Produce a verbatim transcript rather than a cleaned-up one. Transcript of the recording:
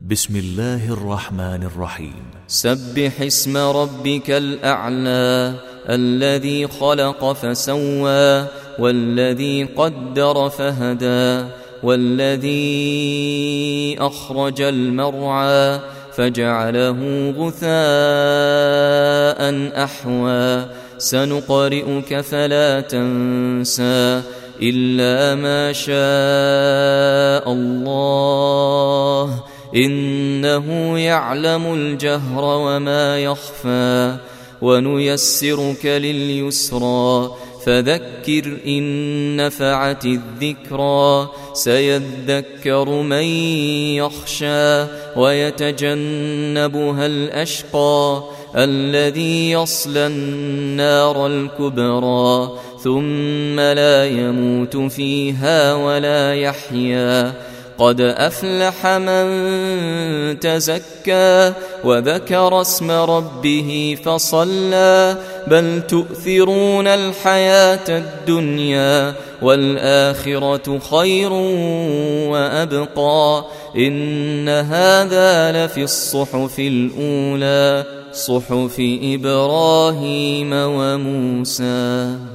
بسم الله الرحمن الرحيم. سبح اسم ربك الأعلى الذي خلق فسوى والذي قدر فهدى والذي أخرج المرعى فجعله غثاء أحوى سنقرئك فلا تنسى إلا ما شاء الله إنه يعلم الجهر وما يخفى ونيسرك لليسرى فذكر إن نفعت الذكرى سيذكر من يخشى ويتجنبها الأشقى الذي يصلى النار الكبرى ثم لا يموت فيها ولا يحيا قد أفلح من تزكى وذكر اسم ربه فصلى بل تؤثرون الحياة الدنيا والآخرة خير وأبقى إن هذا لفي الصحف الأولى صحف إبراهيم وموسى.